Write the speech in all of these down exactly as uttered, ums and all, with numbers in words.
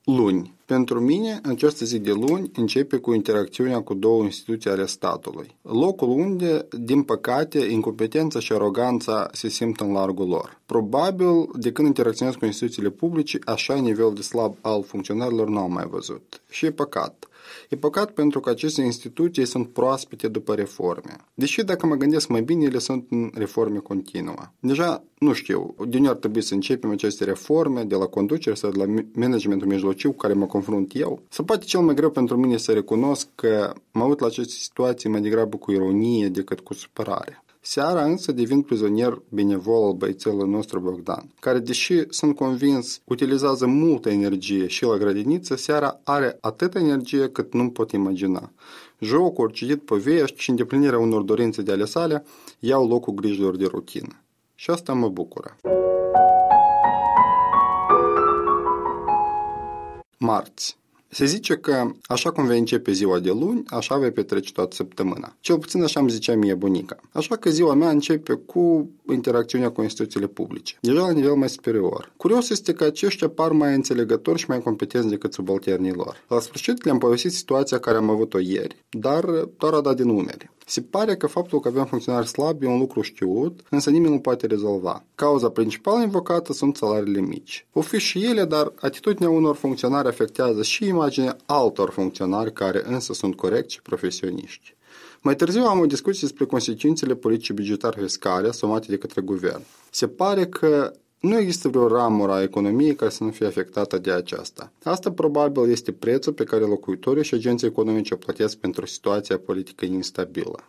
Luni. Pentru mine, această zi de luni începe cu interacțiunea cu două instituții ale statului. Locul unde, din păcate, incompetența și aroganța se simt în largul lor. Probabil, de când interacționez cu instituțiile publice, așa nivel de slab al funcționarilor n-am mai văzut. Și e păcat. E păcat pentru că aceste instituții sunt proaspete după reforme. Deși, dacă mă gândesc mai bine, ele sunt în reforme continuă. Deja, nu știu, de unde ar trebui să începem aceste reforme, de la conducere sau de la managementul mijlociu cu care mă confrunt eu. Să poate cel mai greu pentru mine să recunosc că mă uit la aceste situații mai degrabă cu ironie decât cu supărare. Seara însă devin prizonier benevol al băiețelului nostru Bogdan, care, deși sunt convins, utilizează multă energie și la grădiniță, seara are atâta energie cât nu pot imagina. Jocuri, citit povești și îndeplinirea unor dorințe de ale sale iau locul grijilor de rutină. Și asta mă bucură. Marți. Se zice că, așa cum vei începe ziua de luni, așa vei petrece toată săptămâna. Cel puțin așa îmi zicea mie bunica. Așa că ziua mea începe cu interacțiunea cu instituțiile publice, deja la nivel mai superior. Curios este că aceștia par mai înțelegători și mai competenți decât subalternii lor. La sfârșit le-am povestit situația care am avut-o ieri, dar doar a dat din numere. Se pare că faptul că avem funcționari slabi e un lucru știut, însă nimeni nu poate rezolva. Cauza principală invocată sunt salariile mici. O fi și ele, dar atitudinea unor funcționari afectează și imaginea altor funcționari care însă sunt corecți și profesioniști. Mai târziu am o discuție despre consecințele politicii bugetar-fiscale asumate de către guvern. Se pare că nu există vreo ramură a economiei care să nu fie afectată de aceasta. Asta probabil este prețul pe care locuitorii și agenții economice o plătesc pentru situația politică instabilă.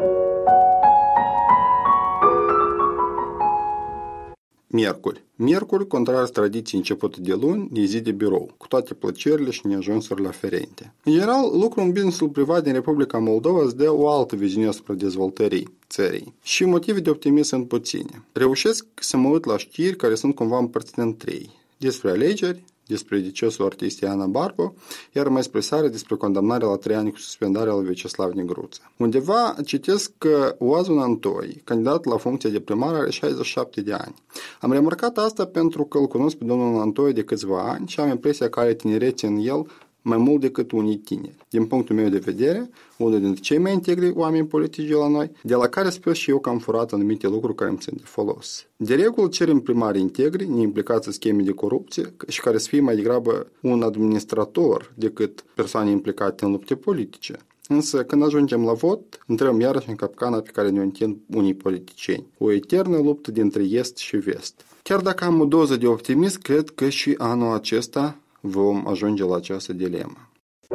Miercuri. Miercuri, contrar tradiției începută de luni, e zi de birou, cu toate plăcerile și neajunsurile aferente. În general, lucrul în businessul privat din Republica Moldova îți dă o altă viziune asupra dezvoltării țării. Și motive de optimism sunt puține. Reușesc să mă uit la știri care sunt cumva împărțite în trei. Despre alegeri, despre decesul artistei Ana Barbu, iar mai spre seară despre condamnarea la trei ani cu suspendarea lui Vyacheslav Negruță. Undeva citesc că Oazun Antoi, candidat la funcția de primar, are șaizeci și șapte de ani. Am remarcat asta pentru că îl cunosc pe domnul Antoi de câțiva ani și am impresia că are tinerețe în el mai mult decât unii tineri. Din punctul meu de vedere, unul dintre cei mai integri oameni politici de la noi, de la care sper și eu că am furat anumite lucruri care îmi sunt de folos. De regulă cerem primari integri, neimplicați în scheme de corupție și care să fie mai degrabă un administrator decât persoane implicate în lupte politice. Însă, când ajungem la vot, intrăm iarăși în capcana pe care ne-o întind unii politicieni. O eternă luptă dintre est și vest. Chiar dacă am o doză de optimism, cred că și anul acesta vom ajunge la această dilemă.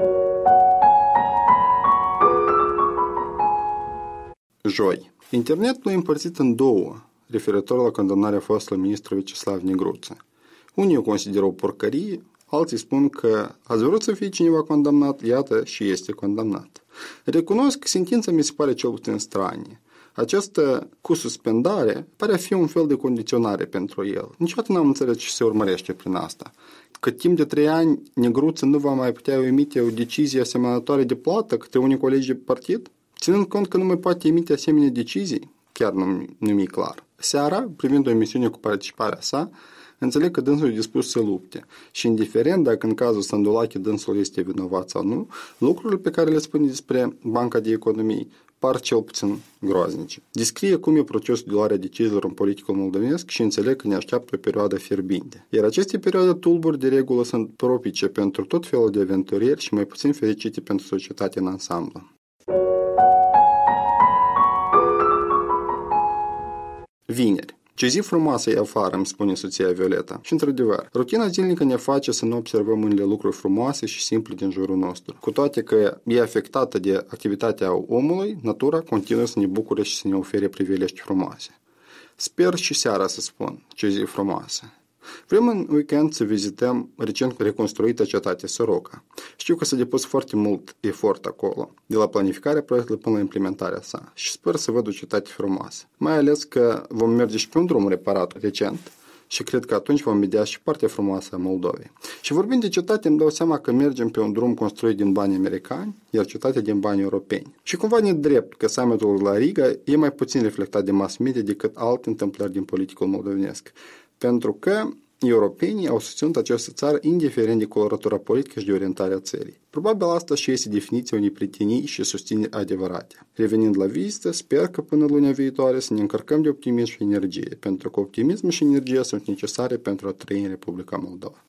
Joi. Internetul e împărțit în două, referitor la condamnarea fostului ministru Vyacheslav Negruță. Unii o consideră o porcărie, alții spun că ați vrut să fie cineva condamnat, iată și este condamnat. Recunosc că sentința mi se pare cel puțin stranie. Această cu suspendare pare a fi un fel de condiționare pentru el. Niciodată n-am înțeles ce se urmărește prin asta. Că timp de trei ani Negruță nu va mai putea emite o decizie asemănătoare de plată către unii colegi de partid? Ținând cont că nu mai poate emite asemenea decizii, chiar nu, nu mi-e clar. Seara, privind o emisiune cu participarea sa, înțeleg că dânsul e dispus să lupte și indiferent dacă în cazul Stăndulache dânsul este vinovat sau nu, lucrurile pe care le spune despre Banca de Economie par cel puțin groaznice. Descrie cum e procesul de luare a deciziilor în politicul moldovenesc și înțeleg că ne așteaptă o perioadă fierbinte. Iar aceste perioade tulburi de regulă sunt propice pentru tot felul de aventurieri și mai puțin fericite pentru societatea în ansamblu. Vineri. Ce zi frumoasă e afară, îmi spune soția Violeta. Și într-adevăr, rutina zilnică ne face să nu observăm unele lucruri frumoase și simple din jurul nostru. Cu toate că e afectată de activitatea omului, natura continuă să ne bucure și să ne ofere privilegii frumoase. Sper și seara să spun ce zi frumoasă. Vrem în weekend să vizităm recent reconstruită cetatea Soroca. Știu că s-a depus foarte mult efort acolo, de la planificarea proiectului până la implementarea sa și sper să văd o cetate frumoasă. Mai ales că vom merge și pe un drum reparat recent și cred că atunci vom vedea și partea frumoasă a Moldovei. Și vorbind de cetate, îmi dau seama că mergem pe un drum construit din bani americani, iar cetatea din bani europeni. Și cumva ne drept că summitul la Riga e mai puțin reflectat de mass media decât alte întâmplări din politicul moldovenesc. Pentru că Europenii au susținut această țară indiferent de colorătura politică și de orientarea țării. Probabil asta și este definiția unei prietenii și susțineri adevărate. Revenind la vizită, sper că până lunea viitoare să ne încărcăm de optimism și energie, pentru că optimism și energie sunt necesare pentru a trăi în Republica Moldova.